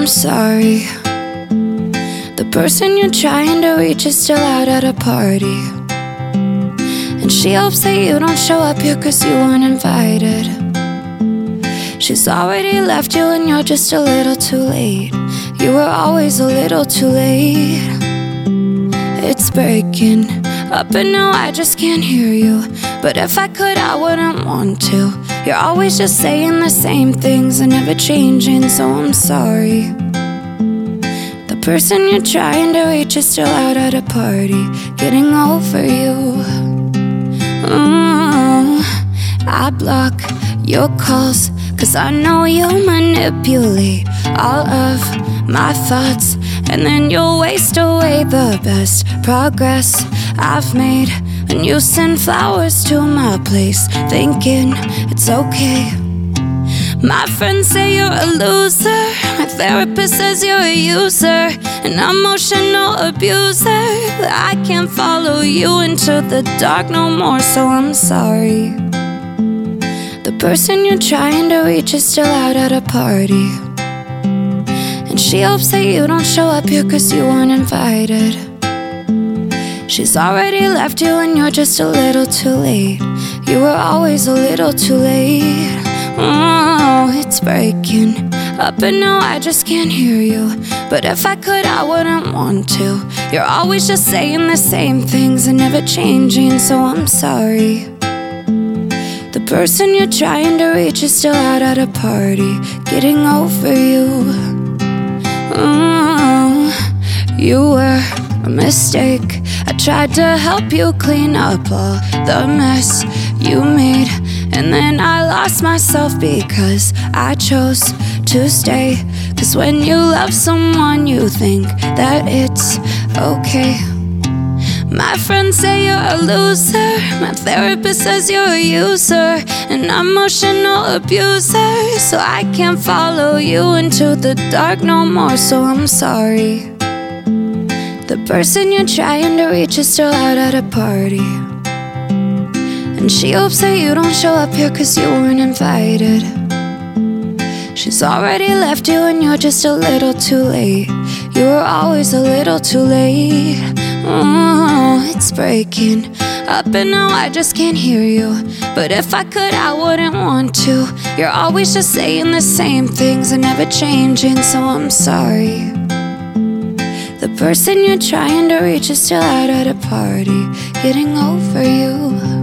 I'm sorry. The person you're trying to reach is still out at a party, and she hopes that you don't show up here 'cause you weren't invited. She's already left you and you're just a little too late. You were always a little too late. It's breaking up and now I just can't hear you, but if I could I wouldn't want to. You're always just saying the same things and never changing, so I'm sorry. The person you're trying to reach is still out at a party, getting over you. I block your calls 'cause I know you'll manipulate all of my thoughts, and then you'll waste away the best progress I've made. And you send flowers to my place, thinking it's okay. My friends say you're a loser, my therapist says you're a user, an emotional abuser. I can't follow you into the dark no more, so I'm sorry. The person you're trying to reach is still out at a party, and she hopes that you don't show up here 'cause you weren't invited. She's already left you and you're just a little too late. You were always a little too late. It's breaking up and now I just can't hear you, but if I could I wouldn't want to. You're always just saying the same things and never changing, so I'm sorry. The person you're trying to reach is still out at a party, getting over you. You were a mistake. I tried to help you clean up all the mess you made, and then I lost myself because I chose to stay. 'Cause when you love someone you think that it's okay. My friends say you're a loser, my therapist says you're a user, an emotional abuser. So I can't follow you into the dark no more, so I'm sorry. The person you're trying to reach is still out at a party, and she hopes that you don't show up here 'cause you weren't invited. She's already left you and you're just a little too late. You were always a little too late. It's breaking up and now I just can't hear you, but if I could I wouldn't want to. You're always just saying the same things and never changing, so I'm sorry. The person you're trying to reach is still out at a party, getting over you.